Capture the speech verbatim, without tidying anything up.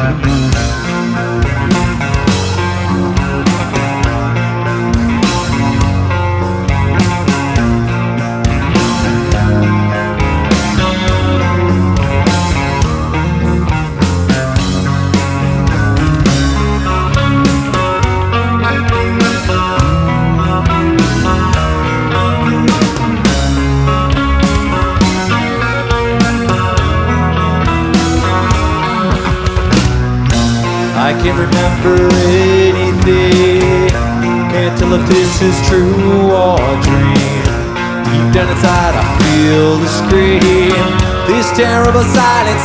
I can't remember anything, can't tell if this is true or a dream. Deep down inside I feel the scream, this terrible silence